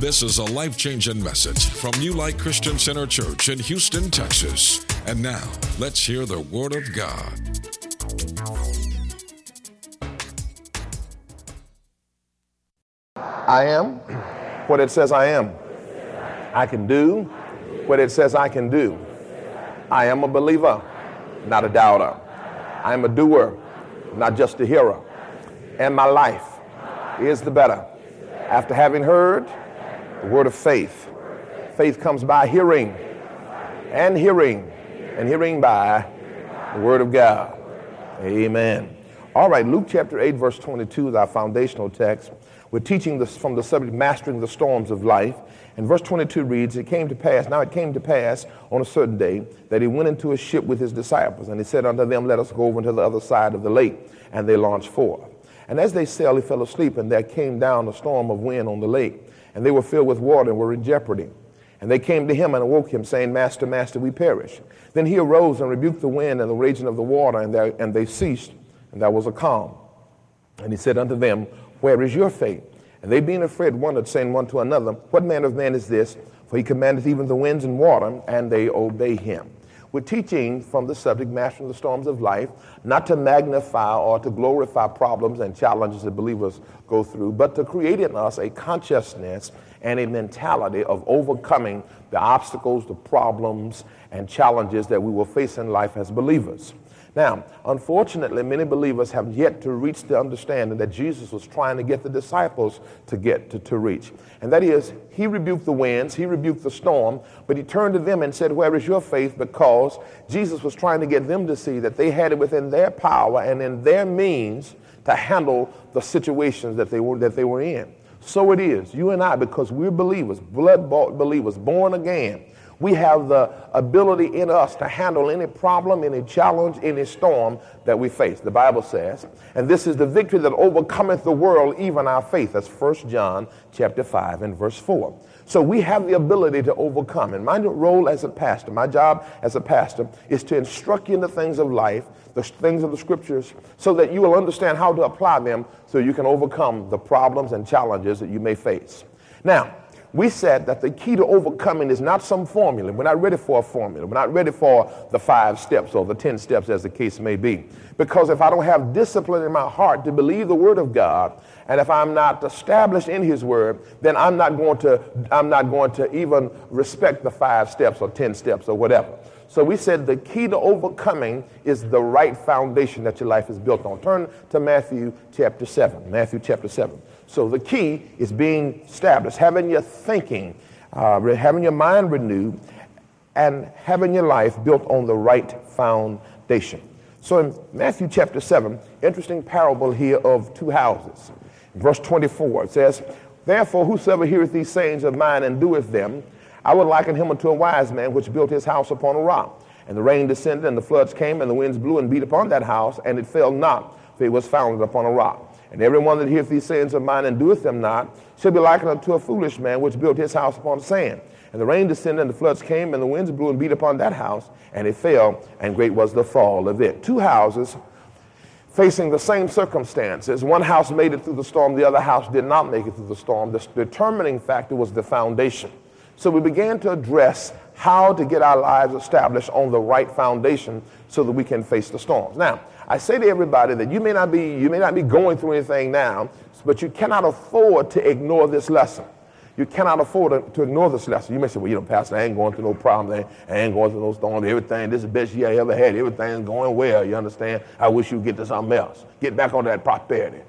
This is a life-changing message from New Light Christian Center Church in Houston, Texas. And now, let's hear the Word of God. I am what it says I am. I can do what it says I can do. I am a believer, not a doubter. I am a doer, not just a hearer. And my life is the better. After having heard the word of faith, faith comes by hearing, and hearing by the word of God. Amen. All right, Luke chapter 8, verse 22 is our foundational text. We're teaching this from the subject, Mastering the Storms of Life. And verse 22 reads, Now it came to pass on a certain day that he went into a ship with his disciples, and he said unto them, Let us go over to the other side of the lake. And they launched forth. And as they sailed, he fell asleep, and there came down a storm of wind on the lake. And they were filled with water and were in jeopardy. And they came to him and awoke him, saying, Master, Master, we perish. Then he arose and rebuked the wind and the raging of the water, and they ceased, and there was a calm. And he said unto them, Where is your faith? And they being afraid wondered, saying one to another, What manner of man is this? For he commandeth even the winds and water, and they obey him. We're teaching from the subject, Mastering the Storms of Life, not to magnify or to glorify problems and challenges that believers go through, but to create in us a consciousness and a mentality of overcoming the obstacles, the problems, and challenges that we will face in life as believers. Now, unfortunately, many believers have yet to reach the understanding that Jesus was trying to get the disciples to reach. And that is, he rebuked the winds, he rebuked the storm, but he turned to them and said, Where is your faith? Because Jesus was trying to get them to see that they had it within their power and in their means to handle the situations that they were in. So it is, you and I, because we're believers, blood-bought believers, born again. We have the ability in us to handle any problem, any challenge, any storm that we face. The Bible says, and this is the victory that overcometh the world, even our faith. That's 1 John chapter 5 and verse 4. So we have the ability to overcome. And my role as a pastor, my job as a pastor, is to instruct you in the things of life, the things of the scriptures, so that you will understand how to apply them so you can overcome the problems and challenges that you may face. Now, we said that the key to overcoming is not some formula. We're not ready for a formula. We're not ready for the 5 steps or the 10 steps, as the case may be. Because if I don't have discipline in my heart to believe the word of God, and if I'm not established in his word, then I'm not going to even respect the 5 steps or 10 steps or whatever. So we said the key to overcoming is the right foundation that your life is built on. Turn to Matthew chapter 7. Matthew chapter 7. So the key is being established, having your thinking, having your mind renewed, and having your life built on the right foundation. So in Matthew chapter 7, interesting parable here of 2 houses. In verse 24, it says, Therefore whosoever heareth these sayings of mine and doeth them, I would liken him unto a wise man which built his house upon a rock. And the rain descended, and the floods came, and the winds blew and beat upon that house, and it fell not, for it was founded upon a rock. And every one that heareth these sayings of mine and doeth them not shall be likened unto a foolish man which built his house upon sand. And the rain descended, and the floods came, and the winds blew and beat upon that house, and it fell, and great was the fall of it. 2 houses facing the same circumstances. One house made it through the storm, the other house did not make it through the storm. The determining factor was the foundation. So we began to address how to get our lives established on the right foundation so that we can face the storms. Now, I say to everybody that you may not be going through anything now, but you cannot afford to ignore this lesson. You cannot afford to ignore this lesson. You may say, well, Pastor, I ain't going through no problem. I ain't going through no storm. Everything, this is the best year I ever had. Everything's going well, you understand? I wish you'd get to something else. Get back on that prosperity,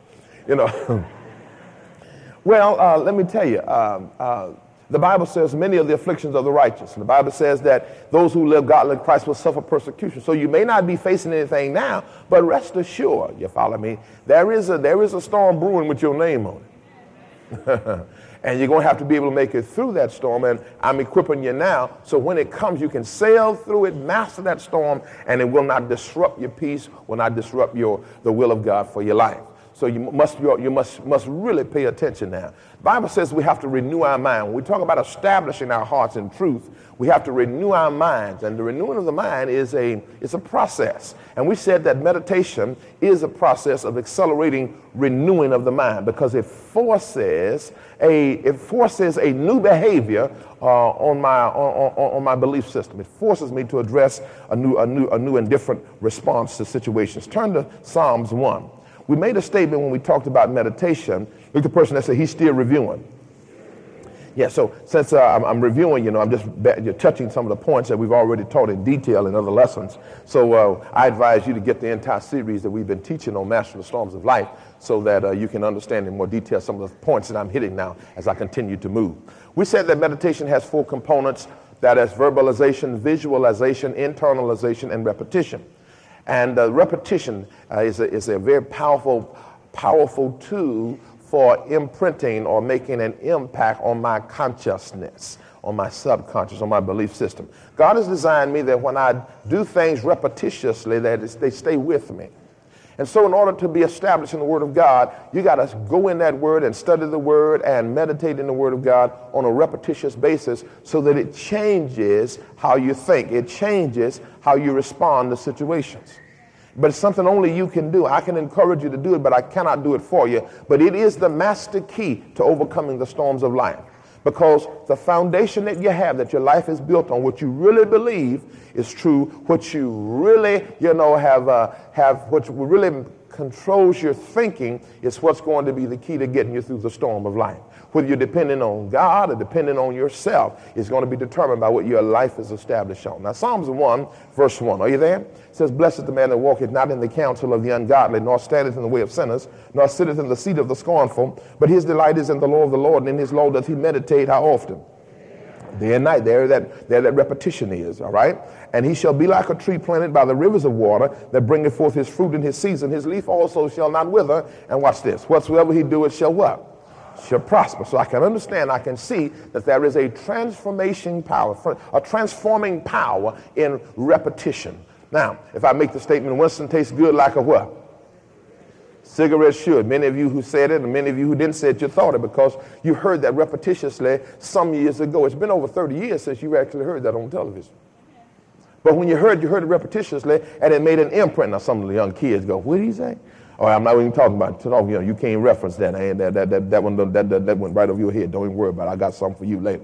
Well, let me tell you, the Bible says many of the afflictions of the righteous. And the Bible says that those who live godly in Christ will suffer persecution. So you may not be facing anything now, but rest assured, you follow me, there is a storm brewing with your name on it. And you're going to have to be able to make it through that storm. And I'm equipping you now so when it comes, you can sail through it, master that storm, and it will not disrupt your peace, will not disrupt the will of God for your life. So you must really pay attention now. The Bible says we have to renew our mind. When we talk about establishing our hearts in truth, we have to renew our minds. And the renewing of the mind is a process. And we said that meditation is a process of accelerating renewing of the mind, because it forces a new behavior on my belief system. It forces me to address a new and different response to situations. Turn to Psalms 1. We made a statement when we talked about meditation. Look at the person that said he's still reviewing. Yeah, so since I'm reviewing, I'm just touching some of the points that we've already taught in detail in other lessons. So I advise you to get the entire series that we've been teaching on Mastering the Storms of Life, so that you can understand in more detail some of the points that I'm hitting now as I continue to move. We said that meditation has 4 components. That is verbalization, visualization, internalization, and repetition. And repetition is a very powerful tool for imprinting or making an impact on my consciousness, on my subconscious, on my belief system. God has designed me that when I do things repetitiously, that they stay with me. And so in order to be established in the Word of God, you got to go in that Word and study the Word and meditate in the Word of God on a repetitious basis, so that it changes how you think. It changes how you respond to situations. But it's something only you can do. I can encourage you to do it, but I cannot do it for you. But it is the master key to overcoming the storms of life. Because the foundation that you have, that your life is built on, what you really believe is true, what you really, what really controls your thinking, is what's going to be the key to getting you through the storm of life. Whether you're depending on God or depending on yourself is going to be determined by what your life is established on. Now, Psalms 1, verse 1. Are you there? It says, "Blessed is the man that walketh not in the counsel of the ungodly, nor standeth in the way of sinners, nor sitteth in the seat of the scornful. But his delight is in the law of the Lord, and in his law doth he meditate." How often? Day and night. There that repetition is, all right? "And he shall be like a tree planted by the rivers of water, that bringeth forth his fruit in his season. His leaf also shall not wither." And watch this. "Whatsoever he doeth shall" what? "Shall prosper." So I can understand, I can see that there is a transforming power in repetition. Now, if I make the statement, Winston tastes good like a what? Cigarettes should. Many of you who said it and many of you who didn't say it, you thought it because you heard that repetitiously some years ago. It's been over 30 years since you actually heard that on television. But when you heard it repetitiously, and it made an imprint. Now, some of the young kids go, "What did he say?" Oh, I'm not even talking about it. You can't reference that. That went right over your head. Don't even worry about it. I got something for you later.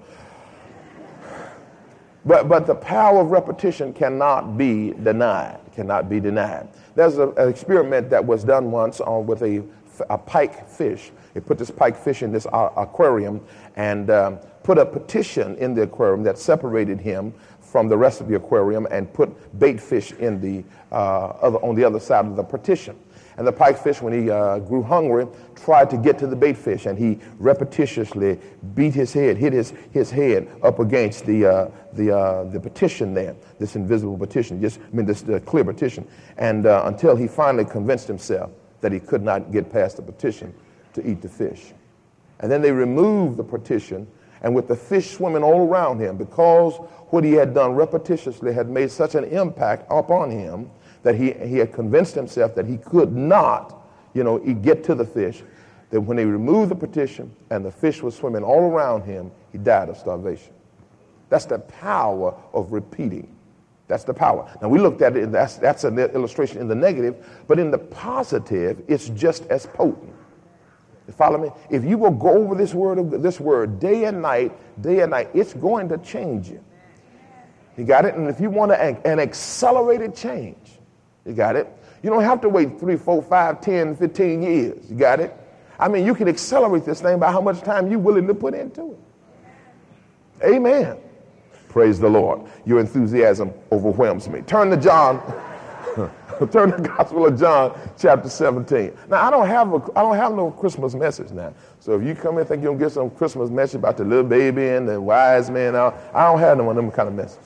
But the power of repetition cannot be denied. Cannot be denied. There's an experiment that was done once with a pike fish. They put this pike fish in this aquarium and put a partition in the aquarium that separated him from the rest of the aquarium, and put bait fish in on the other side of the partition. And the pike fish, when he grew hungry, tried to get to the bait fish, and he repetitiously beat his head, hit his head up against the partition there, this invisible partition, this clear partition, and until he finally convinced himself that he could not get past the partition to eat the fish. And then they removed the partition, and with the fish swimming all around him, because what he had done repetitiously had made such an impact upon him, that he had convinced himself that he could not, get to the fish, that when they removed the partition and the fish was swimming all around him, he died of starvation. That's the power of repeating. That's the power. Now, we looked at it, that's an illustration in the negative, but in the positive, it's just as potent. You follow me? If you will go over this word day and night, it's going to change you. You got it? And if you want an accelerated change, you got it? You don't have to wait 3, 4, 5, 10, 15 years. You got it? I mean, you can accelerate this thing by how much time you're willing to put into it. Amen. Praise the Lord. Your enthusiasm overwhelms me. Turn to John. Turn to the Gospel of John, chapter 17. Now, I don't have no Christmas message now. So if you come in and think you're going to get some Christmas message about the little baby and the wise man, I don't have one of them kind of messages.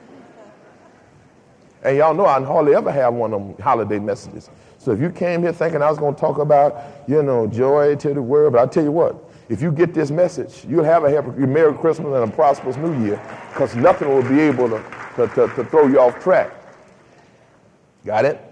And y'all know I hardly ever have one of them holiday messages. So if you came here thinking I was going to talk about, joy to the world, but I'll tell you what, if you get this message, you'll have a Merry Christmas and a prosperous New Year, because nothing will be able to throw you off track. Got it?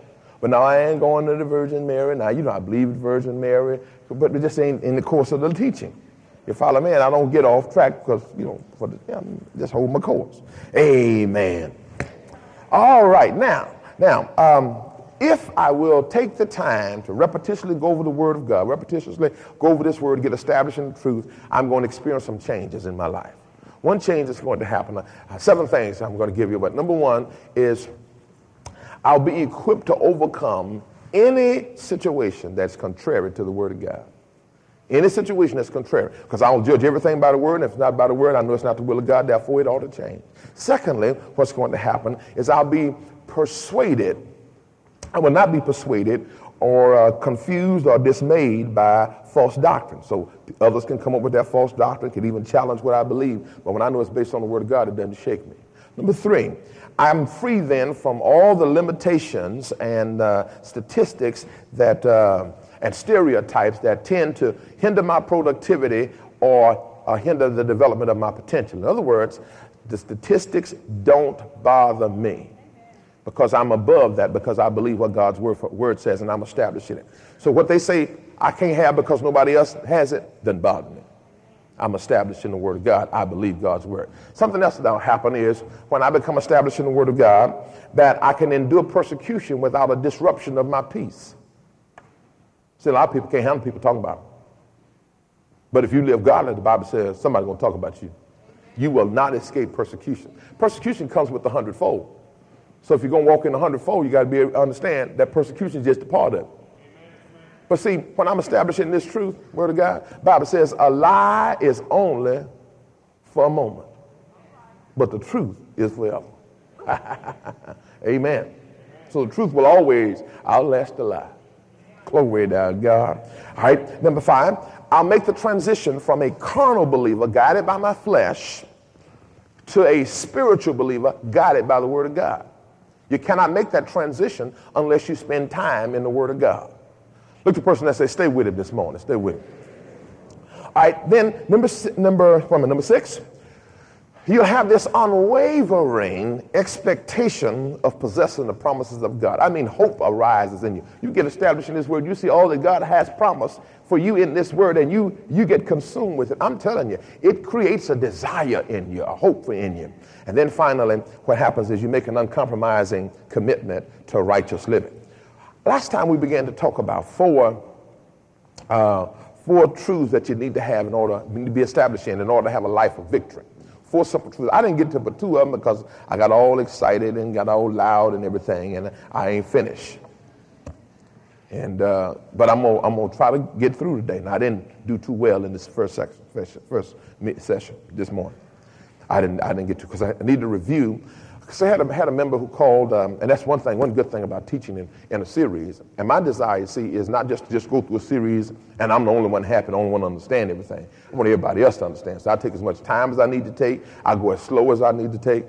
But now I ain't going to the Virgin Mary. Now, I believe in Virgin Mary, but it just ain't in the course of the teaching. You follow me? And I don't get off track because, just hold my course. Amen. All right. Now, if I will take the time to repetitiously go over the Word of God, repetitiously go over this Word, get established in the truth, I'm going to experience some changes in my life. One change that's going to happen, 7 things I'm going to give you, but number 1 is I'll be equipped to overcome any situation that's contrary to the Word of God. Any situation that's contrary, because I don't judge everything by the Word, and if it's not by the Word, I know it's not the will of God, therefore it ought to change. Secondly, what's going to happen is I'll be persuaded. I will not be persuaded or confused or dismayed by false doctrine. So others can come up with that false doctrine, can even challenge what I believe, but when I know it's based on the Word of God, it doesn't shake me. Number 3, I'm free then from all the limitations and statistics that and stereotypes that tend to hinder my productivity or hinder the development of my potential. In other words, the statistics don't bother me because I'm above that, because I believe what God's word says and I'm establishing it. So what they say I can't have because nobody else has it doesn't bother me. I'm established in the Word of God. I believe God's word. Something else that'll happen is when I become established in the Word of God, that I can endure persecution without a disruption of my peace. See, a lot of people can't handle people talking about them. But if you live godly, the Bible says somebody's going to talk about you. You will not escape persecution. Persecution comes with the 100-fold. So if you're going to walk in the 100-fold, you got to be able to understand that persecution is just a part of it. But see, when I'm establishing this truth, Word of God, the Bible says a lie is only for a moment, but the truth is forever. Amen. So the truth will always outlast the lie. Glory to God. All right, number 5, I'll make the transition from a carnal believer guided by my flesh to a spiritual believer guided by the Word of God. You cannot make that transition unless you spend time in the Word of God. Look at the person that says, stay with it this morning. Stay with it. All right, then number 6, you'll have this unwavering expectation of possessing the promises of God. I mean, hope arises in you. You get established in this word. You see all that God has promised for you in this word, and you get consumed with it. I'm telling you, it creates a desire in you, a hope in you. And then finally, what happens is you make an uncompromising commitment to righteous living. Last time we began to talk about four truths that you need to have in order to be established in order to have a life of victory. 4 simple truths. I didn't get to but 2 of them because I got all excited and got all loud and everything, and I ain't finished. And but I'm gonna try to get through today. Now I didn't do too well in this first session this morning. I didn't get to because I need to review. Because I had a member who called, and that's one good thing about teaching in a series. And my desire, you see, is not just to go through a series and I'm the only one happy, the only one to understand everything. I want everybody else to understand. So I take as much time as I need to take. I go as slow as I need to take,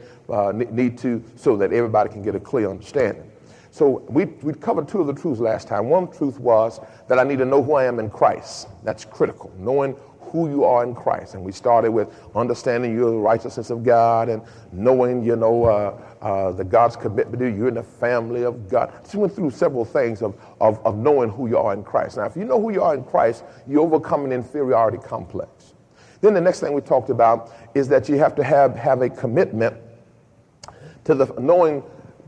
so that everybody can get a clear understanding. So we covered 2 of the truths last time. One truth was that I need to know who I am in Christ. That's critical, knowing who you are in Christ. And we started with understanding you're the righteousness of God and knowing, the God's commitment to you. You're in the family of God. Just went through several things of knowing who you are in Christ. Now, if you know who you are in Christ, you overcome an inferiority complex. Then the next thing we talked about is that you have to have a commitment to the knowing,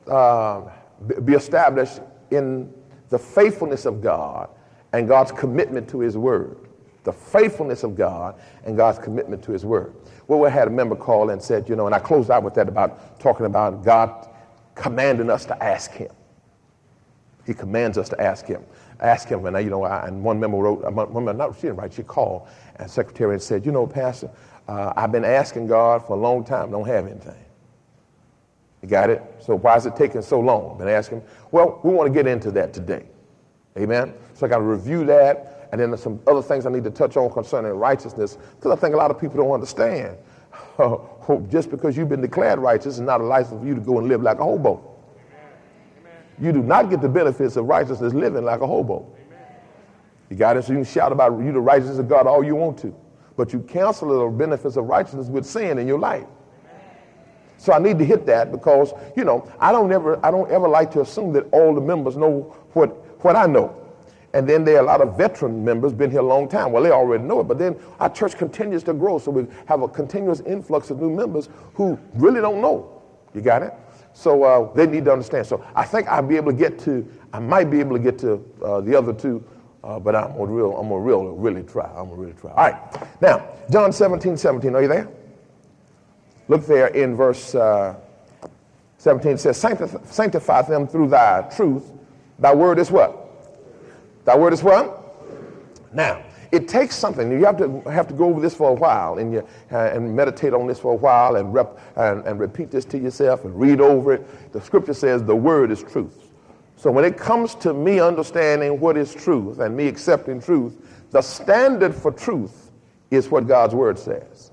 be established in the faithfulness of God and God's commitment to his word. The faithfulness of God and God's commitment to his word. Well, we had a member call and said, and I closed out with that about talking about God commanding us to ask him. He commands us to ask him. Ask him. And, and one member wrote, she didn't write, she called and secretary and said, Pastor, I've been asking God for a long time, don't have anything. You got it? So why is it taking so long? Been asking. Well, we want to get into that today. Amen? So I got to review that. And then there's some other things I need to touch on concerning righteousness, because I think a lot of people don't understand. Just because you've been declared righteous is not a license for you to go and live like a hobo. Amen. You do not get the benefits of righteousness living like a hobo. Amen. You got it? So you can shout about you the righteousness of God all you want to, but you cancel the benefits of righteousness with sin in your life. Amen. So I need to hit that because, I don't ever like to assume that all the members know what I know. And then there are a lot of veteran members, been here a long time. Well, they already know it, but then our church continues to grow, so we have a continuous influx of new members who really don't know. You got it? So they need to understand. So I think I might be able to get to the other two, but I'm gonna really try. All right, now, John 17:17, are you there? Look there in verse 17, it says, sanctify them through thy truth. Thy word is what? Thy word is what? Now, it takes something. You have to go over this for a while and meditate on this for a while and repeat this to yourself and read over it. The scripture says the word is truth. So when it comes to me understanding what is truth and me accepting truth, the standard for truth is what God's word says.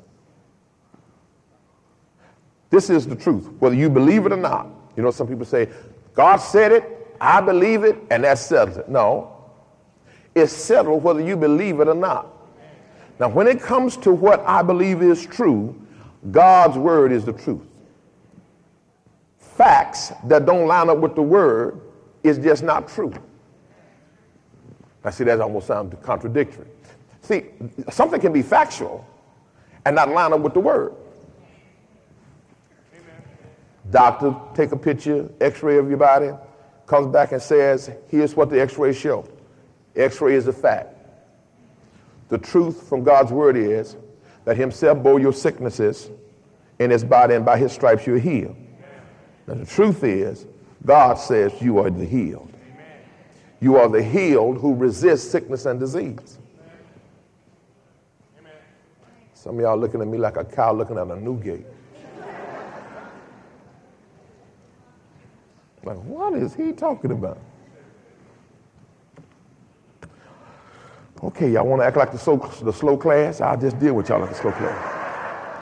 This is the truth, whether you believe it or not. Some people say, God said it, I believe it, and that settles it. No. It's settled whether you believe it or not. Now, when it comes to what I believe is true, God's word is the truth. Facts that don't line up with the word is just not true. Now, see, that almost sounds contradictory. See, something can be factual and not line up with the word. Doctor take a picture, x-ray of your body, comes back and says, here's what the x-rays show. X-ray is a fact. The truth from God's word is that himself bore your sicknesses in his body, and by his stripes you're healed. Now the truth is, God says you are the healed. You are the healed who resist sickness and disease. Some of y'all looking at me like a cow looking at a new gate. Like, what is he talking about? Okay, y'all want to act like the slow class? I'll just deal with y'all like the slow class.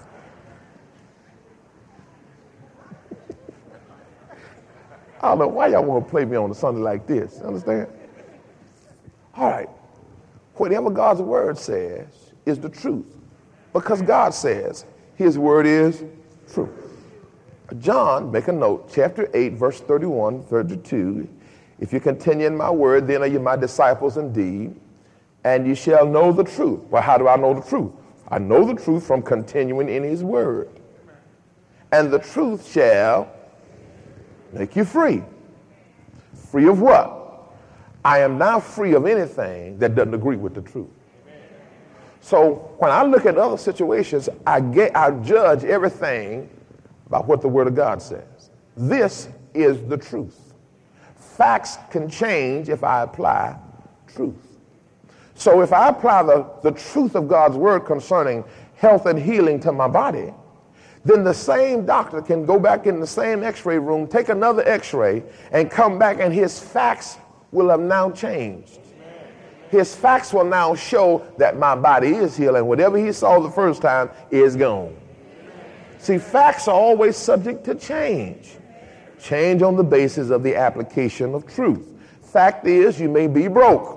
I don't know why y'all want to play me on a Sunday like this. Understand? All right. Whatever God's word says is the truth. Because God says his word is truth. John, make a note, chapter 8, verse 31, 32. If you continue in my word, then are you my disciples indeed, and you shall know the truth. Well, how do I know the truth? I know the truth from continuing in his word. And the truth shall make you free. Free of what? I am now free of anything that doesn't agree with the truth. So when I look at other situations, I judge everything by what the word of God says. This is the truth. Facts can change if I apply truth. So if I apply the truth of God's word concerning health and healing to my body, then the same doctor can go back in the same x-ray room, take another x-ray, and come back, and his facts will have now changed. His facts will now show that my body is healed, and whatever he saw the first time is gone. See, facts are always subject to change. Change on the basis of the application of truth. Fact is, you may be broke.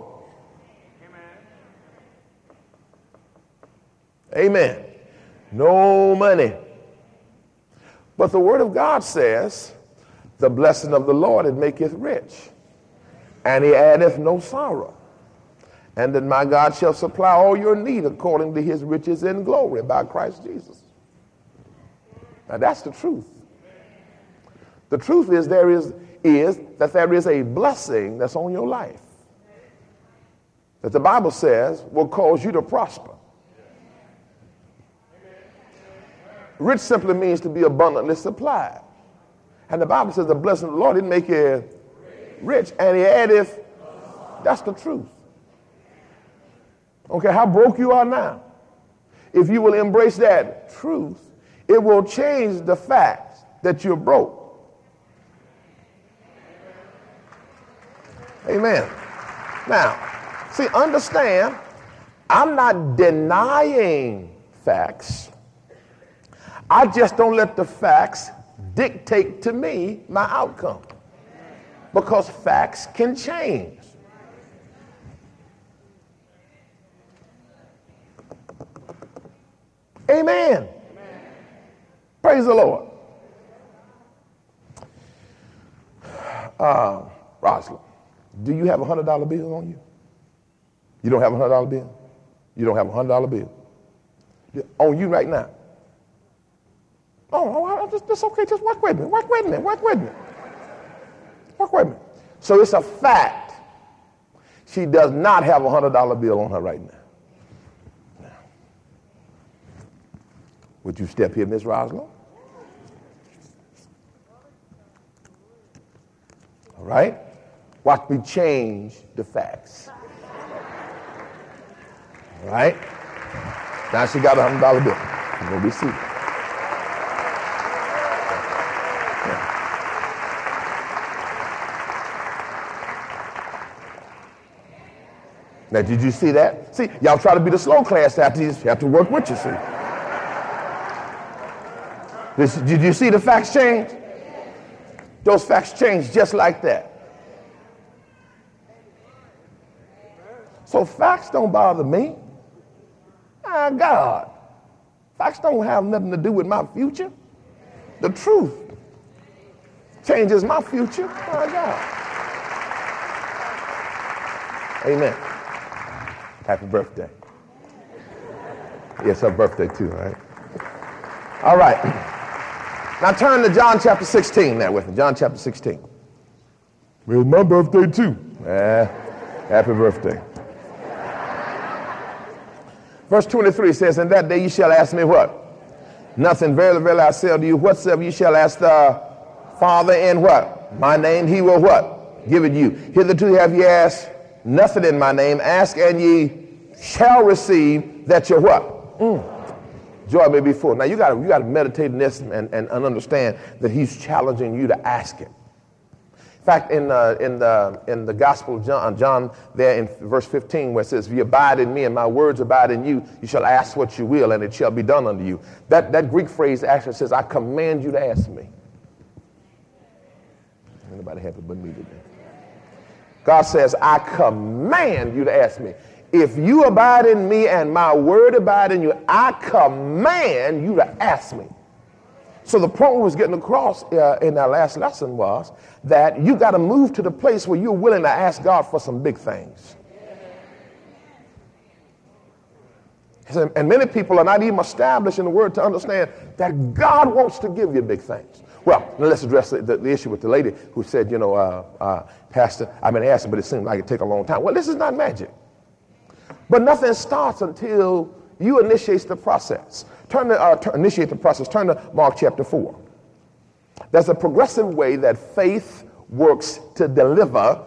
Amen. No money. But the word of God says, the blessing of the Lord, it maketh rich, and he addeth no sorrow. And that my God shall supply all your need according to his riches in glory by Christ Jesus. Now that's the truth. The truth is that there is a blessing that's on your life that the Bible says will cause you to prosper. Rich simply means to be abundantly supplied. And the Bible says the blessing of the Lord didn't make you rich, and he addeth. That's the truth. Okay, how broke you are now. If you will embrace that truth, it will change the fact that you're broke. Amen. Now, see, understand, I'm not denying facts. I just don't let the facts dictate to me my outcome, because facts can change. Amen. Praise the Lord. Rosalind, do you have a $100 bill on you? You don't have a $100 bill? You don't have a $100 bill? On you right now? Oh, that's okay. Just walk with me. Walk with me. Walk with me. Walk with me. So it's a fact. She does not have a $100 bill on her right now. Would you step here, Miss Rosalind? All right? Watch me change the facts. All right? Now she got a $100 bill. She's going to be seated. Now, did you see that? See, y'all try to be the slow class after you have to work with you, see. Did you see the facts change? Those facts change just like that. So facts don't bother me. My God. Facts don't have nothing to do with my future. The truth changes my future. My God. Amen. Happy birthday. It's her birthday too, right? All right. Now turn to John chapter 16 now with me. John chapter 16. Well, it's my birthday too. Happy birthday. Verse 23 says, in that day you shall ask me what? Nothing. Verily, verily, I say unto you, whatsoever you shall ask the Father in what? My name, he will what? Give it you. Hitherto have ye asked nothing in my name. Ask and ye shall receive, that your what? Joy may be full. Now you got to meditate on this and understand that he's challenging you to ask it. In fact, in the Gospel of John, there in verse 15, where it says, if you abide in me and my words abide in you, you shall ask what you will and it shall be done unto you. That Greek phrase actually says, I command you to ask me. Anybody happy but me today? God says, I command you to ask me. If you abide in me and my word abide in you, I command you to ask me. So the point we was getting across in our last lesson was that you got to move to the place where you're willing to ask God for some big things. And many people are not even established in the word to understand that God wants to give you big things. Well, let's address the issue with the lady who said, Pastor, I've been asking, but it seems like it take a long time. Well, this is not magic. But nothing starts until you initiate the process. Initiate the process. Turn to Mark chapter 4. There's a progressive way that faith works to deliver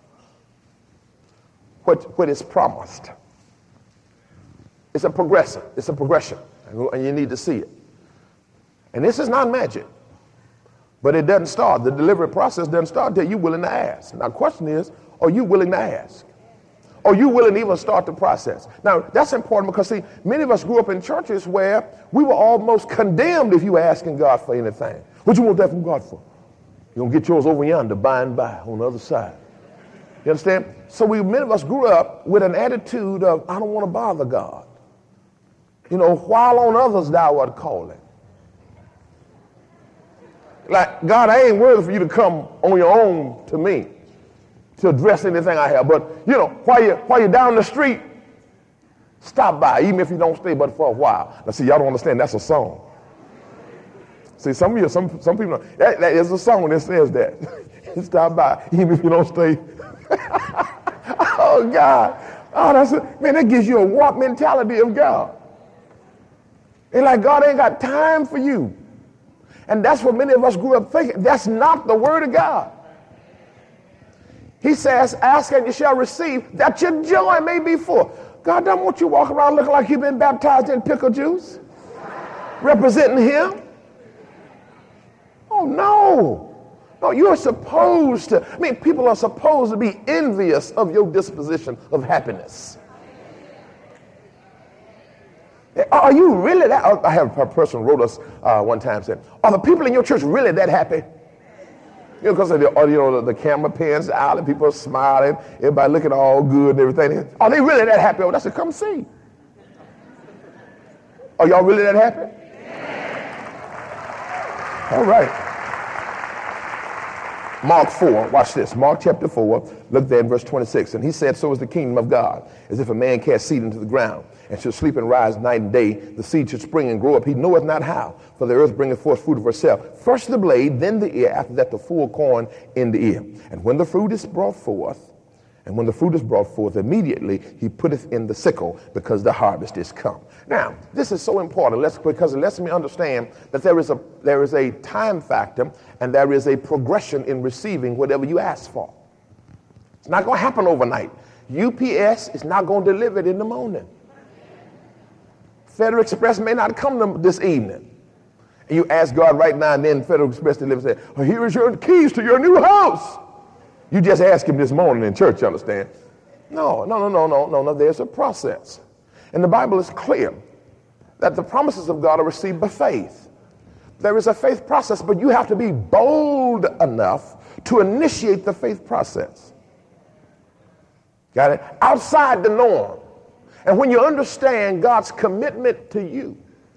what is promised. It's a progression. It's a progression. And you need to see it. And this is not magic. But it doesn't start. The delivery process doesn't start until you're willing to ask. Now, the question is, are you willing to ask? Are you willing to even start the process? Now, that's important because, see, many of us grew up in churches where we were almost condemned if you were asking God for anything. What you want that from God for? You're going to get yours over yonder by and by on the other side. You understand? So many of us grew up with an attitude of, I don't want to bother God. While on others thou art calling. Like, God, I ain't worthy for you to come on your own to me to address anything I have. But, while you're down the street, stop by, even if you don't stay but for a while. Now, see, y'all don't understand, that's a song. See, some of you, some people, that is a song that says that. Stop by, even if you don't stay. Oh, God. Oh, that gives you a warped mentality of God. It's like God ain't got time for you. And that's what many of us grew up thinking. That's not the word of God. He says, ask and you shall receive, that your joy may be full. God don't want you walking around looking like you've been baptized in pickle juice, representing him. Oh, no. No, you're supposed to, people are supposed to be envious of your disposition of happiness. Are you really that? I have a person wrote us one time said, are the people in your church really that happy? Because the camera pans out and people are smiling, everybody looking all good and everything. Are they really that happy? I said, come see. Are y'all really that happy? All right. Mark 4, watch this. Mark chapter 4, look there in verse 26. And he said, so is the kingdom of God, as if a man cast seed into the ground, and should sleep and rise night and day. The seed should spring and grow up. He knoweth not how, for the earth bringeth forth fruit of herself. First the blade, then the ear, after that the full corn in the ear. And when the fruit is brought forth, immediately he putteth in the sickle, because the harvest is come. Now, this is so important because it lets me understand that there is a time factor and there is a progression in receiving whatever you ask for. It's not going to happen overnight. UPS is not going to deliver it in the morning. Federal Express may not come this evening. And you ask God right now, and then Federal Express delivers and say, oh, here is your keys to your new house. You just asked him this morning in church, you understand? No. There's a process. And the Bible is clear that the promises of God are received by faith. There is a faith process, but you have to be bold enough to initiate the faith process. Got it? Outside the norm. And when you understand God's commitment to you,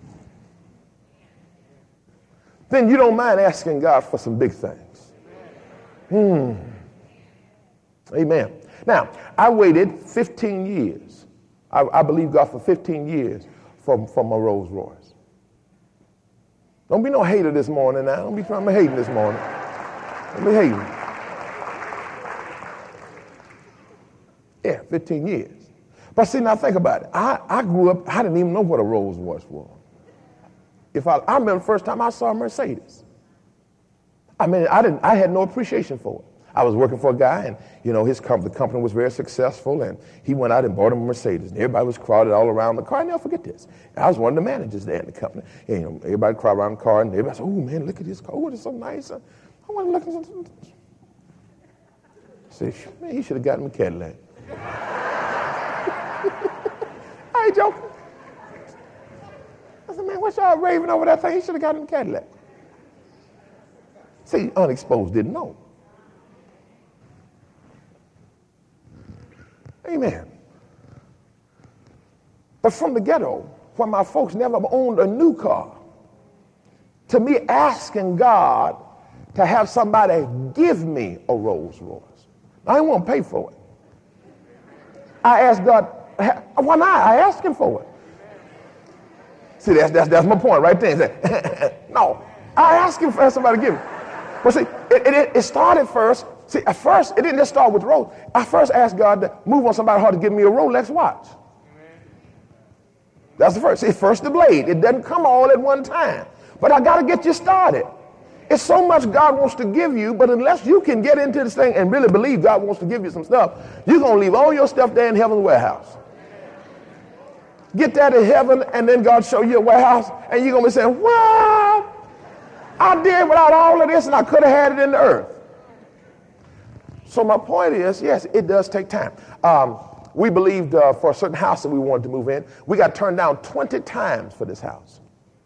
then you don't mind asking God for some big things. Amen. Now, I waited 15 years. I believe God for 15 years for my Rolls Royce. Don't be no hater this morning now. Don't be trying to be hating this morning. Don't be hating. Yeah, 15 years. But see, now think about it. I grew up, I didn't even know what a Rolls Royce was. I remember the first time I saw a Mercedes. I had no appreciation for it. I was working for a guy, and the company was very successful, and he went out and bought him a Mercedes, and everybody was crowded all around the car. I never forget this. I was one of the managers there in the company. And, everybody crowded around the car, and everybody said, "Oh man, look at this car! Oh, it's so nice." I want to look at something. I said, "Man, he should have gotten a Cadillac." I ain't joking. I said, "Man, what's y'all raving over that thing? He should have gotten a Cadillac." See, unexposed didn't know. Amen. But from the ghetto, where my folks never owned a new car, to me asking God to have somebody give me a Rolls Royce, I didn't want to pay for it. I asked God, why not? I asked him for it. See, that's my point right there. No, I asked him for somebody to give me. But see, it started first. See, at first, it didn't just start with Rolls. I first asked God to move on somebody's heart to give me a Rolex watch. That's the first. See, first the blade. It doesn't come all at one time. But I got to get you started. It's so much God wants to give you, but unless you can get into this thing and really believe God wants to give you some stuff, you're going to leave all your stuff there in heaven's warehouse. Get that in heaven, and then God show you a warehouse, and you're going to be saying, "What? I did without all of this, and I could have had it in the earth." So my point is, yes, it does take time. We believed for a certain house that we wanted to move in. We got turned down 20 times for this house.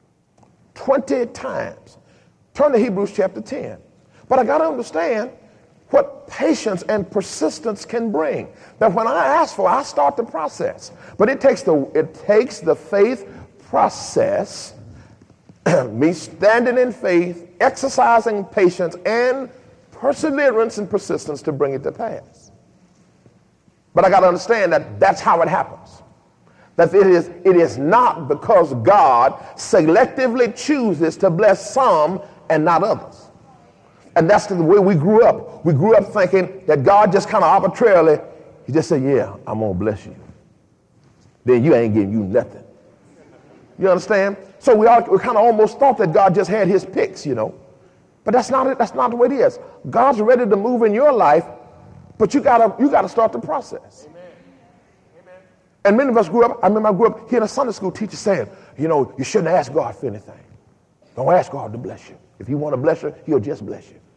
20 times. Turn to Hebrews chapter 10. But I got to understand what patience and persistence can bring. That when I ask for it, I start the process. But it takes the faith process, me standing in faith, exercising patience and perseverance and persistence to bring it to pass. But I got to understand that that's how it happens. That it is not because God selectively chooses to bless some and not others. And that's the way we grew up. We grew up thinking that God just kind of arbitrarily, he just said, "Yeah, I'm going to bless you." Then you ain't giving you nothing. You understand? So we kind of almost thought that God just had his picks, But that's not the way it is. God's ready to move in your life, but you gotta start the process. Amen. Amen. And many of us grew up, I remember I grew up hearing a Sunday school teacher saying, you shouldn't ask God for anything. Don't ask God to bless you. If he want to bless you, he'll just bless you.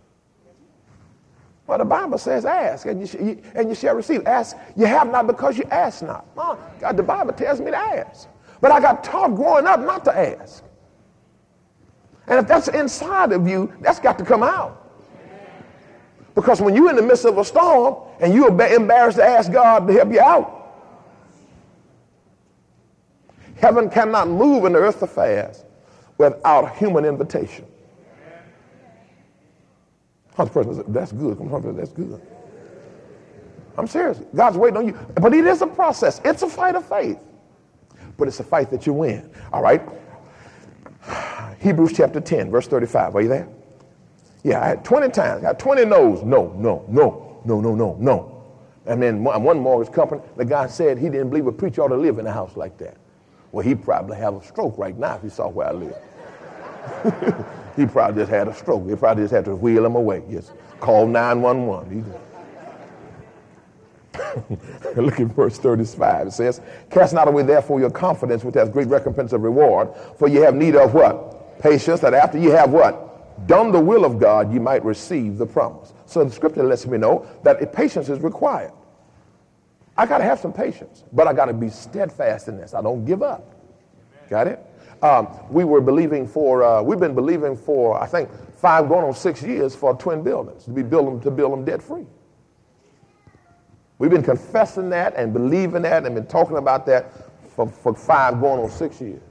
Well, the Bible says ask, and you shall receive. Ask, you have not because you ask not. God, the Bible tells me to ask. But I got taught growing up not to ask. And if that's inside of you, that's got to come out. Because when you're in the midst of a storm and you're embarrassed to ask God to help you out, heaven cannot move in the earth affairs without human invitation. person said, that's good. Come on, that's good. I'm serious. God's waiting on you. But it is a process. It's a fight of faith. But it's a fight that you win. All right? Hebrews chapter 10, verse 35. Are you there? Yeah, I had 20 times. I got 20 no's. No. And then one mortgage company, the guy said he didn't believe a preacher ought to live in a house like that. Well, he'd probably have a stroke right now if he saw where I live. He probably just had a stroke. They probably just had to wheel him away. Yes. Call 911. Look at verse 35. It says, cast not away therefore your confidence, which has great recompense of reward, for you have need of what? Patience, that after you have what? Done the will of God, you might receive the promise. So the scripture lets me know that patience is required. I got to have some patience, but I got to be steadfast in this. I don't give up. Got it? We've been believing for, I think, 5 going on 6 years for twin buildings, to build them debt free. We've been confessing that and believing that and been talking about that for 5 going on 6 years.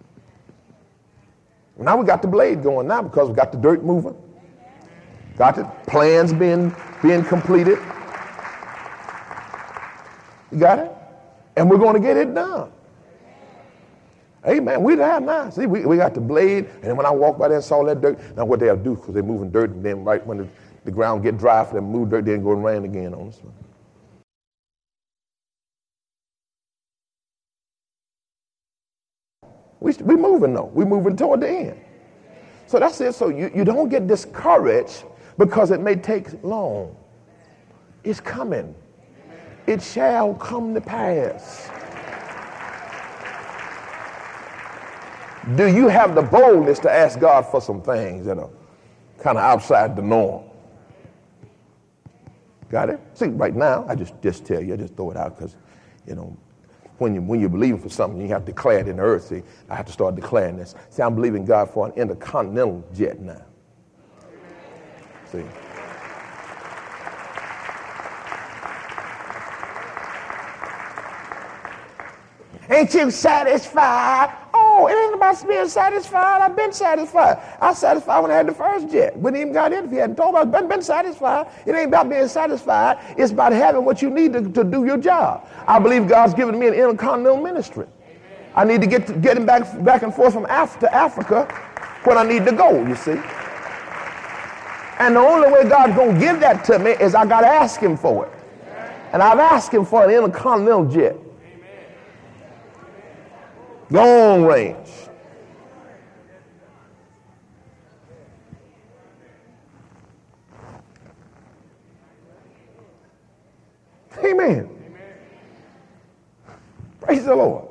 Now we got the blade going now because we got the dirt moving. Got the plans being completed. You got it? And we're going to get it done. Amen. We there now. See, we got the blade, and when I walk by there and saw that dirt, now what they'll do, because they're moving dirt, and then right when the ground get dry for them to move dirt, then go and rain again on us. We're moving though. We're moving toward the end. So that's it. So you don't get discouraged because it may take long. It's coming. It shall come to pass. Do you have the boldness to ask God for some things that are kind of outside the norm? Got it? See, right now, I just tell you, I just throw it out because, when you're believing for something, you have to declare it in the earth. See, I have to start declaring this. See, I'm believing God for an intercontinental jet now. See. Ain't you satisfied? Oh, it ain't about being satisfied. I've been satisfied. I was satisfied when I had the first jet. Wouldn't even got in if you hadn't told me. I've been satisfied. It ain't about being satisfied. It's about having what you need to do your job. I believe God's given me an intercontinental ministry. I need to get him back and forth from to Africa when I need to go, you see. And the only way God's going to give that to me is I got to ask him for it. And I've asked him for an intercontinental jet. Long range. Amen. Praise the Lord.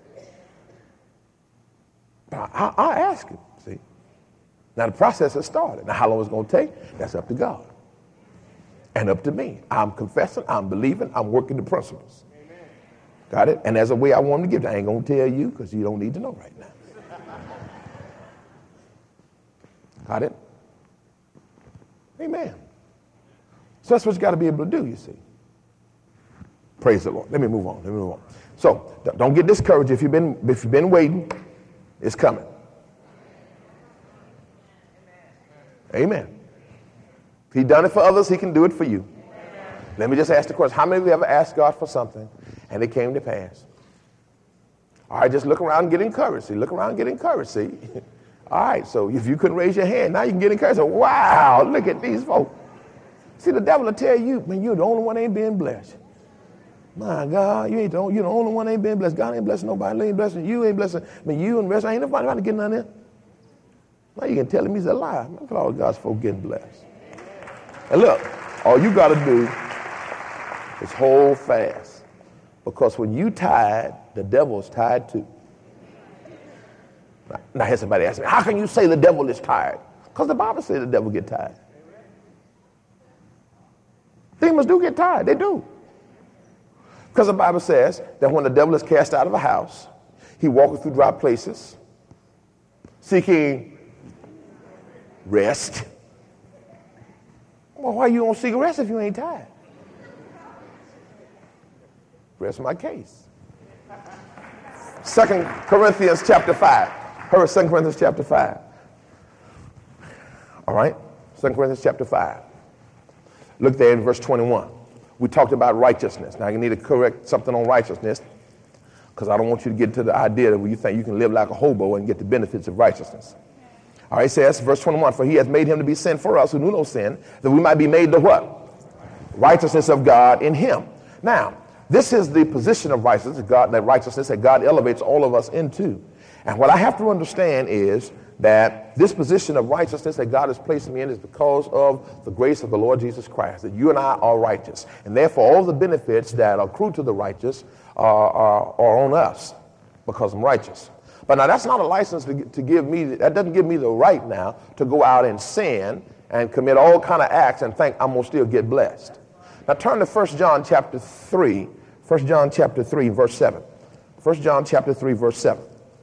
I ask him, see. Now the process has started. Now how long it's going to take, that's up to God. And up to me. I'm confessing, I'm believing, I'm working the principles. Got it? And there's a way I want him to give it. I ain't going to tell you because you don't need to know right now. Got it? Amen. So that's what you got to be able to do, you see. Praise the Lord. Let me move on. So don't get discouraged. If you've been waiting, it's coming. Amen. If he done it for others, he can do it for you. Let me just ask the question. How many of you ever asked God for something and it came to pass? All right, just look around and get encouraged. See, look around and get encouraged. See? All right, so if you couldn't raise your hand, now you can get encouraged. So, wow, look at these folks. See, the devil will tell you, man, you're the only one ain't being blessed. My God, you're the only one ain't being blessed. God ain't blessing nobody. He ain't blessing you, ain't blessing me. You and the rest, ain't nobody about to get none of that. Now you can tell him he's a liar. Look at all God's folk getting blessed. And look, all you got to do is hold fast. Because when you tired, the devil's tired too. Now here's somebody asking me, how can you say the devil is tired? Because the Bible says the devil get tired. Demons do get tired. They do. Because the Bible says that when the devil is cast out of a house, he walketh through dry places, seeking rest. Well, why you don't seek rest if you ain't tired? Rest my case. 2 Corinthians chapter 5. Hurry, 2 Corinthians chapter 5. All right? 2 Corinthians chapter 5. Look there in verse 21. We talked about righteousness. Now, you need to correct something on righteousness, because I don't want you to get to the idea that you think you can live like a hobo and get the benefits of righteousness. All right, it says, verse 21, for he has made him to be sin for us who knew no sin, that we might be made the what? Righteousness of God in him. Now, this is the position of righteousness, that God elevates all of us into. And what I have to understand is that this position of righteousness that God has placed me in is because of the grace of the Lord Jesus Christ, that you and I are righteous. And therefore, all the benefits that accrue to the righteous are on us because I'm righteous. But now that's not a license to give me, that doesn't give me the right now to go out and sin and commit all kind of acts and think I'm going to still get blessed. Now turn to 1 John chapter 3, 1 John chapter 3, verse 7. 1 John chapter 3, verse 7.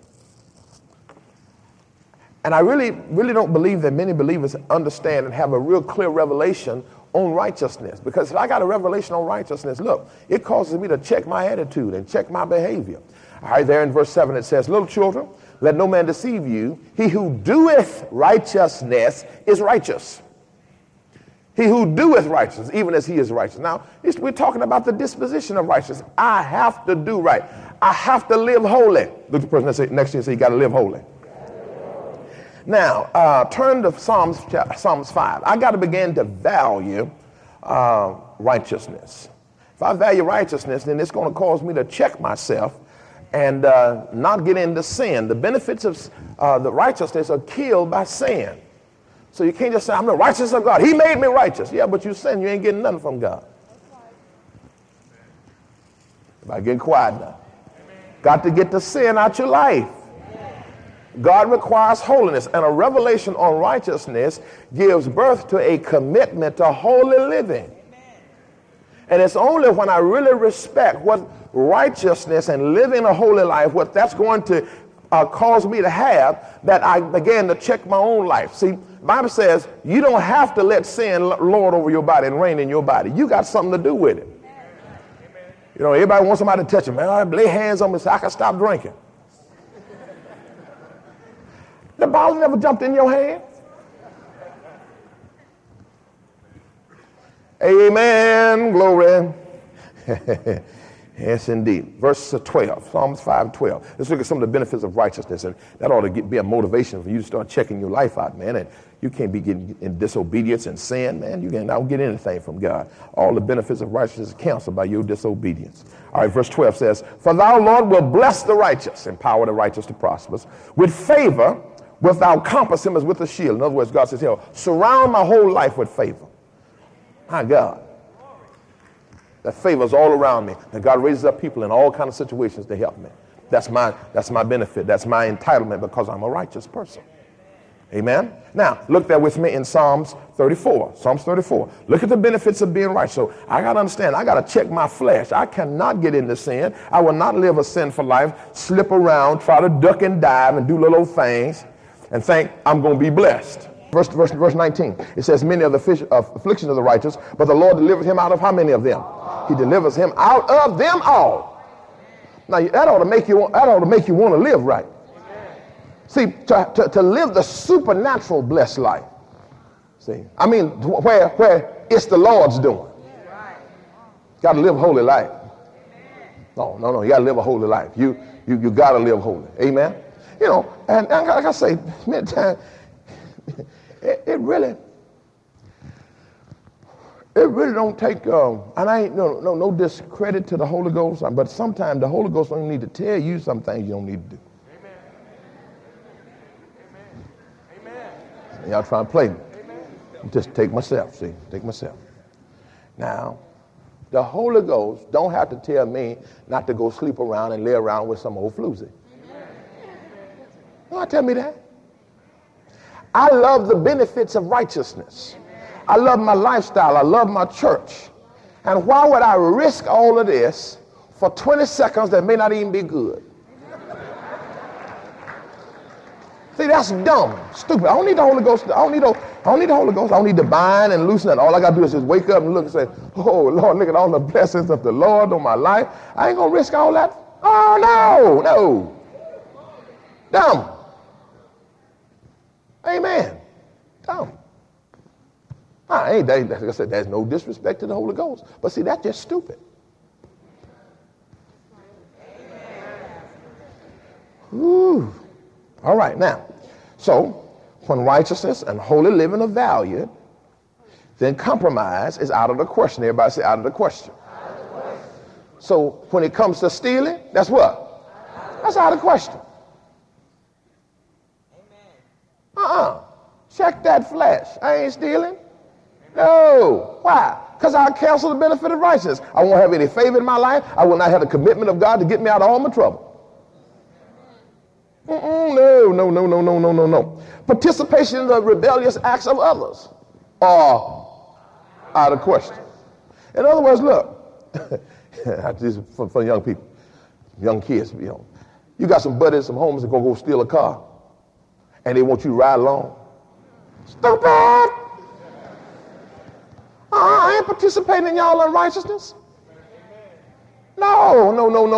And I really don't believe that many believers understand and have a real clear revelation on righteousness. Because if I got a revelation on righteousness, look, it causes me to check my attitude and check my behavior. All right, there in verse 7 it says, little children, let no man deceive you. He who doeth righteousness is righteous. He who doeth righteousness, even as he is righteous. Now, we're talking about the disposition of righteousness. I have to do right. I have to live holy. Look at the person next to you and say, you got to live holy. Now, turn to Psalms 5. I got to begin to value righteousness. If I value righteousness, then it's going to cause me to check myself and not get into sin. The benefits of the righteousness are killed by sin. So you can't just say, I'm the righteousness of God. He made me righteous. Yeah, but you sin, you ain't getting nothing from God. Everybody getting quiet now. Got to get the sin out your life. God requires holiness, and a revelation on righteousness gives birth to a commitment to holy living. And it's only when I really respect what righteousness and living a holy life, what that's going to cause me to have, that I began to check my own life. See, the Bible says you don't have to let sin lord over your body and reign in your body. You got something to do with it. You know, everybody wants somebody to touch them. Man, I lay hands on me so I can stop drinking. The bottle never jumped in your hand. Amen. Glory. Yes, indeed. Verse 12, Psalms 5:12. Let's look at some of the benefits of righteousness, and that ought to be a motivation for you to start checking your life out, man. And you can't be getting in disobedience and sin, man. You don't get anything from God. All the benefits of righteousness are canceled by your disobedience. All right, verse 12 says, for thou, Lord, will bless the righteous, empower the righteous to prosper. With favor, wilt thou compass him as with a shield. In other words, God says, here, surround my whole life with favor. My God. That favor is all around me. And God raises up people in all kinds of situations to help me. That's my benefit. That's my entitlement because I'm a righteous person. Amen. Now, look there with me in Psalms 34. Psalms 34. Look at the benefits of being righteous. So I got to understand, I got to check my flesh. I cannot get into sin. I will not live a sinful life, slip around, try to duck and dive and do little things and think I'm going to be blessed. Verse 19, it says, many of the afflictions of the righteous, but the Lord delivered him out of how many of them? He delivers him out of them all. Now, that ought to make you want to live right. See, to live the supernatural blessed life. See, I mean, where it's the Lord's doing. Got to live a holy life. No, you got to live a holy life. You got to live holy. Amen. You know, and like I say many times, it really don't take, and I ain't no discredit to the Holy Ghost, but sometimes the Holy Ghost don't need to tell you some things you don't need to do. Amen. Y'all trying to play me. Just take myself. Now, the Holy Ghost don't have to tell me not to go sleep around and lay around with some old floozy. Don't tell me that. I love the benefits of righteousness. I love my lifestyle. I love my church. And why would I risk all of this for 20 seconds that may not even be good? See, that's dumb, stupid. I don't need the Holy Ghost. I don't need the Holy Ghost. I don't need to bind and loosen it. All I got to do is just wake up and look and say, oh, Lord, look at all the blessings of the Lord on my life. I ain't going to risk all that. Oh, no. Dumb. Amen. Dumb. Like I said, there's no disrespect to the Holy Ghost. But see, that's just stupid. Ooh. All right, now, so when righteousness and holy living are valued, then compromise is out of the question. Everybody say out of the question. So when it comes to stealing, that's what? That's out of the question. Check that flesh. I ain't stealing. No. Why? Because I cancel the benefit of righteousness. I won't have any favor in my life. I will not have the commitment of God to get me out of all my trouble. No. Participation in the rebellious acts of others are out of question. In other words, look, this is for young people, young kids, you got some buddies, some homies that gonna go steal a car, and they want you to ride along. Stupid! I ain't participating in y'all unrighteousness. No.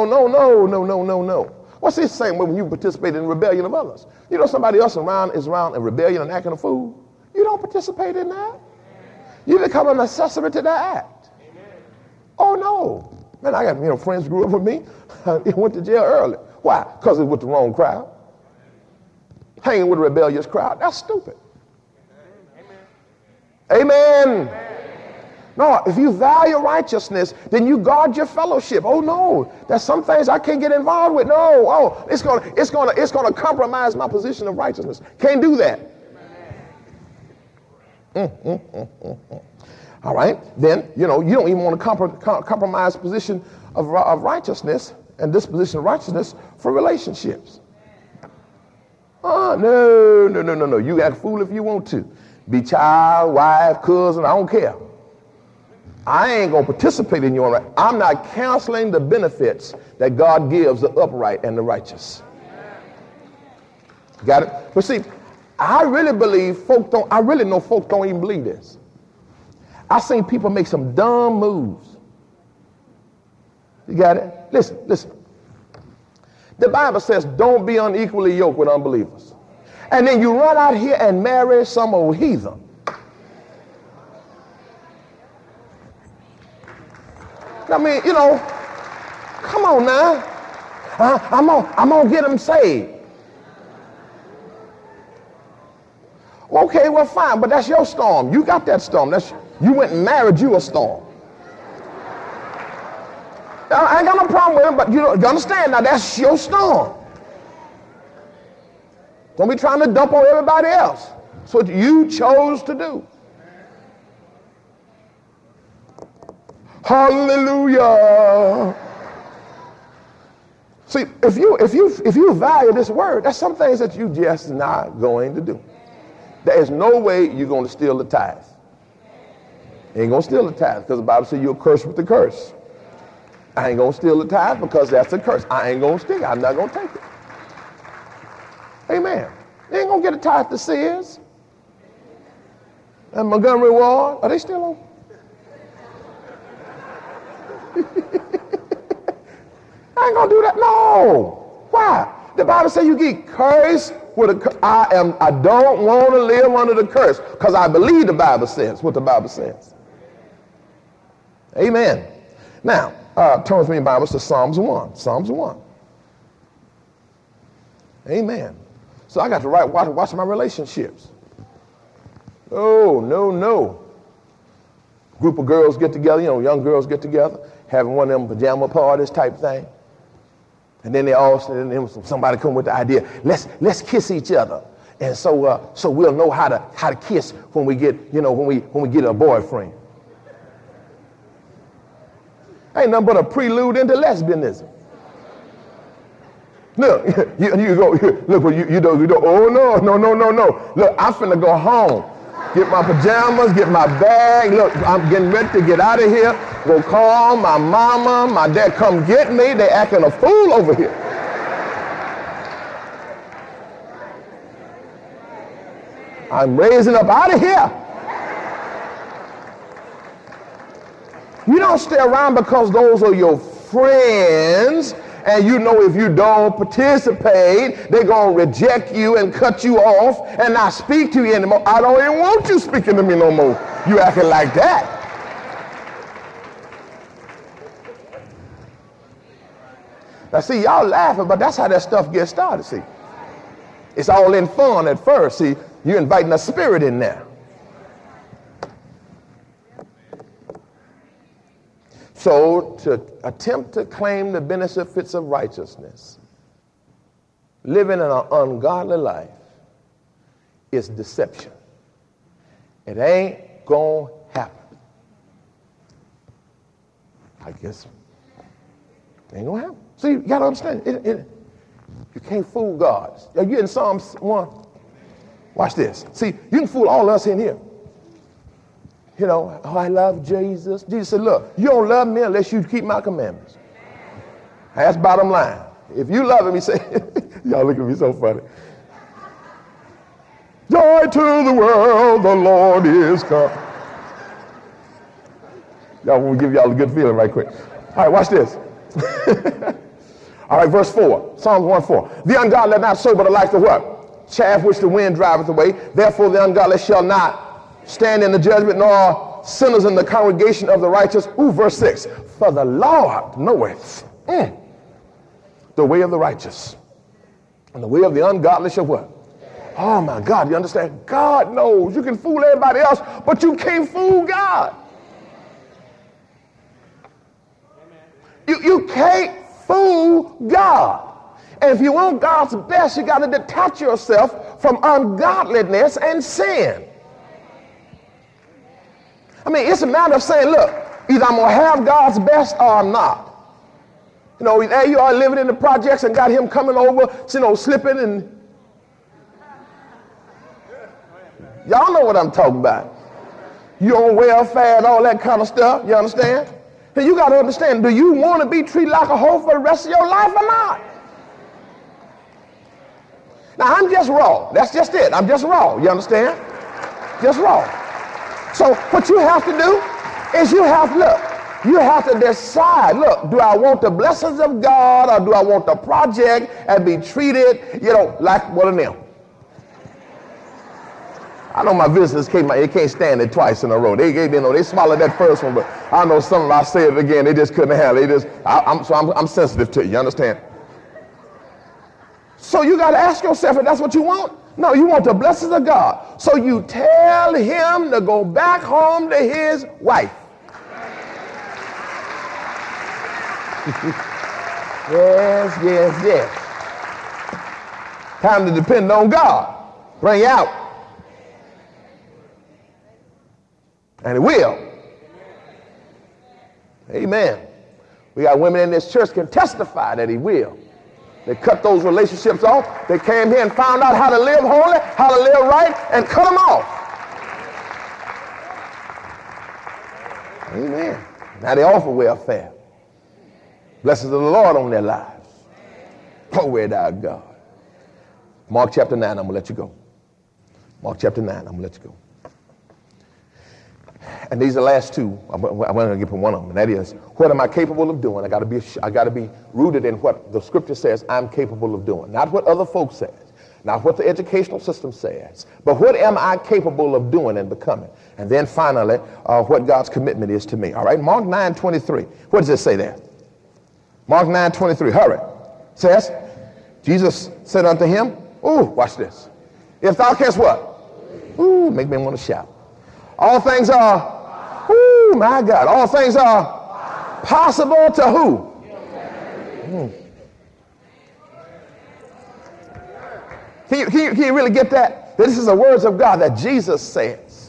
What's this saying when you participate in rebellion of others? You know somebody else is around in rebellion and acting a fool? You don't participate in that. You become an accessory to that act. Oh no. Man, I got friends grew up with me. They went to jail early. Why? Because it was with the wrong crowd. Hanging with a rebellious crowd. That's stupid. Amen. No, if you value righteousness, then you guard your fellowship. Oh no, there's some things I can't get involved with. No, it's gonna compromise my position of righteousness. Can't do that. All right, then you don't even want to compromise position of righteousness and this position of righteousness for relationships. No. You act fool if you want to. Be child, wife, cousin, I don't care. I ain't going to participate in your right. I'm not canceling the benefits that God gives the upright and the righteous. Got it? But see, I really know folk don't even believe this. I've seen people make some dumb moves. You got it? Listen. The Bible says don't be unequally yoked with unbelievers. And then you run out here and marry some old heathen. I mean, come on now. I'm gonna get them saved. Okay, well, fine, but that's your storm. You got that storm. You went and married you a storm. I ain't got no problem with it, but you understand now, that's your storm. Don't be trying to dump on everybody else. That's what you chose to do. Hallelujah. See, if you value this word, there's some things that you just not going to do. There is no way you're going to steal the tithe. You ain't going to steal the tithe because the Bible says you're cursed with the curse. I ain't going to steal the tithe because that's a curse. I ain't going to steal it. I'm not going to take it. Amen. You ain't going to get a tithe to Sears and Montgomery Ward. Are they still on? I ain't gonna do that. No. Why? The Bible says you get cursed with a. I don't want to live under the curse because I believe the Bible says what the Bible says. Amen. Now, turn with me in Bibles to Psalms 1. Psalms 1. Amen. So I got to watch my relationships. No. Group of girls get together, young girls get together, having one of them pajama parties type thing. And then somebody come with the idea, let's kiss each other. And so we'll know how to kiss when we get, when we get a boyfriend. Ain't nothing but a prelude into lesbianism. Look, you go, look, you don't, oh no. Look, I'm finna go home. Get my pajamas, get my bag. Look, I'm getting ready to get out of here. Go call my mama, my dad, come get me. They acting a fool over here. I'm raising up out of here. You don't stay around because those are your friends And you know if you don't participate, they're going to reject you and cut you off and not speak to you anymore. I don't even want you speaking to me no more. You acting like that. Now see, y'all laughing, but that's how that stuff gets started, see. It's all in fun at first. See, you're inviting a spirit in there. So to attempt to claim the benefits of righteousness, living in an ungodly life, is deception. It ain't gonna happen. I guess it ain't gonna happen. See, you gotta understand, you can't fool God. Are you in Psalms 1? Watch this. See, you can fool all us in here. You know, oh, I love Jesus. Jesus said, look, you don't love me unless you keep my commandments. That's bottom line. If you love him, he said, y'all look at me so funny. Joy to the world, the Lord is come. Y'all want to give y'all a good feeling right quick. All right, watch this. All right, verse 4, Psalms 1:4. The ungodly are not so, but are like the what? Chaff which the wind driveth away. Therefore the ungodly shall not stand in the judgment, nor sinners in the congregation of the righteous. Ooh, verse 6. For the Lord knoweth the way of the righteous, and the way of the ungodly shall what? Oh my God, you understand? God knows. You can fool everybody else, but you can't fool God. You can't fool God. And if you want God's best, you got to detach yourself from ungodliness and sin. I mean, it's a matter of saying, look, either I'm going to have God's best or I'm not. You know, there you are living in the projects and got him coming over, you know, slipping and... Y'all know what I'm talking about. You on welfare and all that kind of stuff, you understand? And you got to understand, do you want to be treated like a hoe for the rest of your life or not? Now, I'm just raw. That's just it. I'm just raw. You understand? Just raw. So what you have to do is you have to decide, look, do I want the blessings of God or do I want the project and be treated, you know, like one of them? I know my visitors they can't stand it twice in a row. They swallowed that first one, but I know some of them, I say it again, they just couldn't handle it. I'm sensitive to it, you understand? So you got to ask yourself if that's what you want. No, you want the blessings of God. So you tell him to go back home to his wife. Yes. Time to depend on God. Bring you out. And it will. Amen. We got women in this church can testify that he will. They cut those relationships off. They came here and found out how to live holy, how to live right, and cut them off. Amen. Now they offer welfare. Blessings of the Lord on their lives. Glory to God. Mark chapter 9, I'm going to let you go. Mark chapter 9, I'm going to let you go. And these are the last two. I'm going to give him one of them, and that is, what am I capable of doing? I got to be rooted in what the scripture says I'm capable of doing, not what other folks say, not what the educational system says, but what am I capable of doing and becoming? And then finally, what God's commitment is to me. All right, Mark 9:23. What does it say there? Mark 9:23. Hurry. It says, Jesus said unto him, ooh, watch this. If thou canst what? Ooh, make me want to shout. All things are, oh my God, all things are possible to who? Can you really get that? This is the words of God that Jesus says.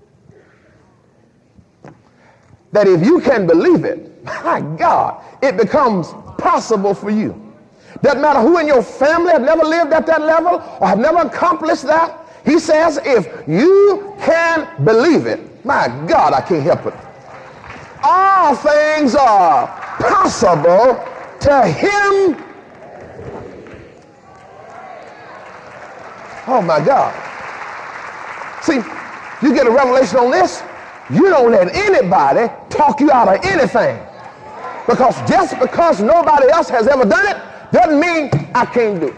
That if you can believe it, my God, it becomes possible for you. Doesn't matter who in your family have never lived at that level or have never accomplished that. He says, if you can believe it, my God, I can't help it. All things are possible to him. Oh my God. See, you get a revelation on this, you don't let anybody talk you out of anything. Because just because nobody else has ever done it doesn't mean I can't do it.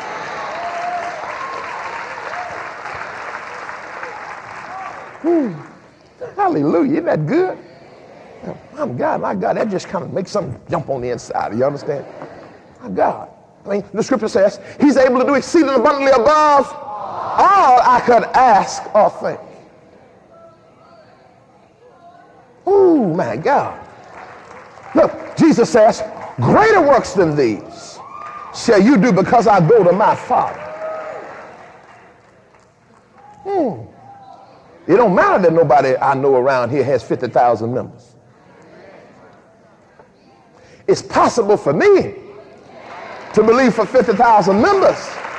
Hallelujah. Isn't that good? My God, that just kind of makes something jump on the inside. You understand? My God. I mean, the scripture says he's able to do exceeding abundantly above all I could ask or think. Oh, my God. Look, Jesus says, greater works than these shall you do because I go to my Father. It don't matter that nobody I know around here has 50,000 members. It's possible for me to believe for 50,000 members.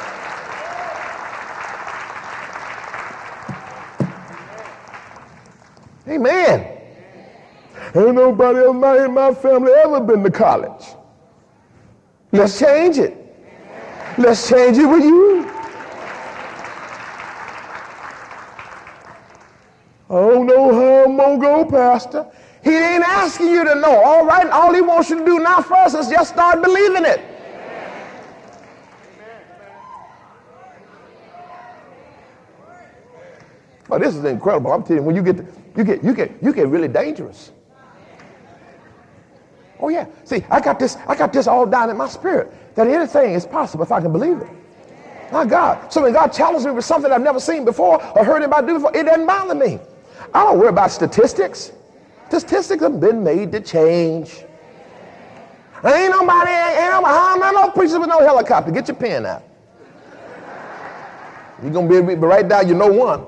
Amen. Ain't nobody else in my family ever been to college. Let's change it. Let's change it with you. I don't know how I'm going to go, Pastor. He ain't asking you to know. All right, all he wants you to do now first is just start believing it. Oh, this is incredible. I'm telling you, when you get really dangerous. Oh yeah. See, I got this all down in my spirit that anything is possible if I can believe it. My God. So when God challenges me with something I've never seen before or heard anybody do before, it doesn't bother me. I don't worry about statistics. Statistics have been made to change. Ain't no preachers with no helicopter. Get your pen out. You're going to be right down, you know one.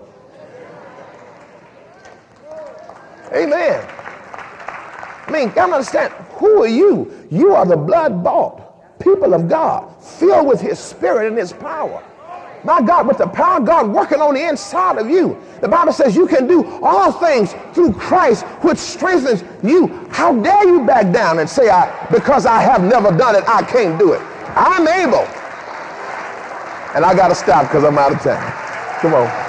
Amen. I mean, you gotta understand, who are you? You are the blood-bought people of God, filled with his spirit and his power. My God, with the power of God working on the inside of you. The Bible says you can do all things through Christ, which strengthens you. How dare you back down and say, because I have never done it, I can't do it. I'm able. And I got to stop because I'm out of time. Come on.